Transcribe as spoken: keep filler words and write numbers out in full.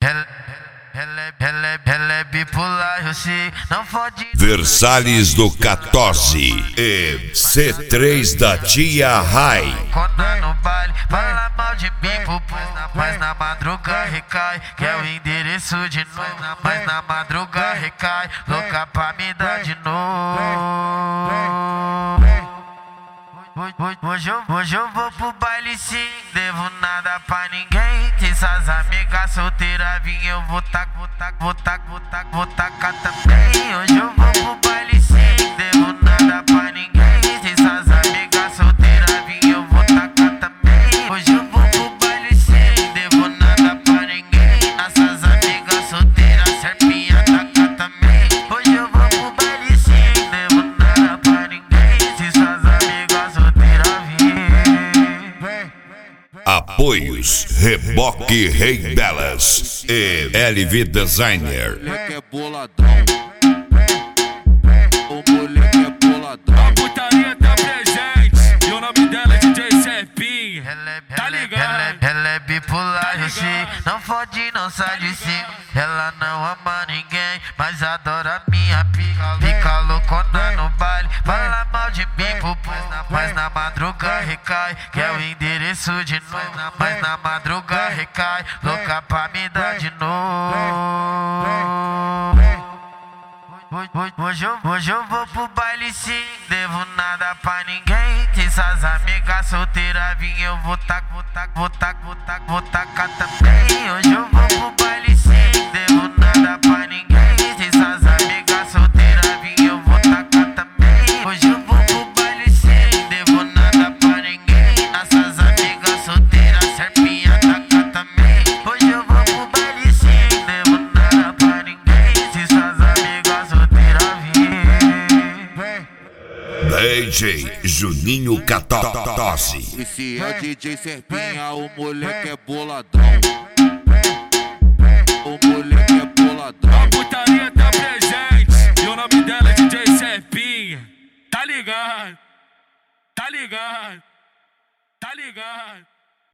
Ela, ela, ela, ela é bipolar, eu sei, não fode. Versalhes do quatorze e C três da Tia Rai. Quando no baile, fala mal de mim, mas na, mas na madruga recai. Que é o endereço de novo, mas na madruga recai. Louca pra me dar de novo. Hoje eu, hoje eu vou pro baile sim, devo nada pra ninguém. Se essas amigas solteiras vim, eu vou tac, vou tac, vou tac, vou tac, vou tacar também. Hoje eu vou pro baile sim, devo nada pra ninguém. Se essas amigas solteiras vim, eu vou tacar também. Hoje eu vou pro baile sim, devo nada pra ninguém. Essas amigas solteiras, serpinha tacar também. Hoje eu vou pro baile sim, devo nada pra ninguém. Se essas amigas solteiras Apoios Reboque Rei Delas e L V Designer. O moleque é boladão. O moleque é boladão. A putaria tá presente e o nome dela é D J Serpinha. Tá ligado? Ela, ela é bipolar, eu sei, não fode, não sai de cima. Ela não ama ninguém, mas adora minha pica. Fica loucona no baile, fala mal de mim, pupu. Mas na madruga recai, que é o endereço de novo. Mas na madruga recai, louca pra me dar de novo. Hoje eu, hoje eu vou pro baile sim, devo nada pra ninguém. Se essas amigas solteiras vim, eu vou tac, vou tac, vou tac, vou tac, vou tacar também. Hoje eu vou pro baile sim, devo nada pra ninguém. Se essas amigas solteiras vim, eu vou tacar também. Hoje eu vou pro baile sim, devo nada pra ninguém. Essas amigas solteiras, serpinha tacar também. Hoje eu vou pro baile sim, devo nada pra ninguém. Se essas amigas solteiras D J Juninho quatorze. Esse é o D J Serpinha, o moleque é boladão. O moleque é boladão. A putaria tá presente e o nome dela é D J Serpinha. Tá ligado? Tá ligado? Tá ligado?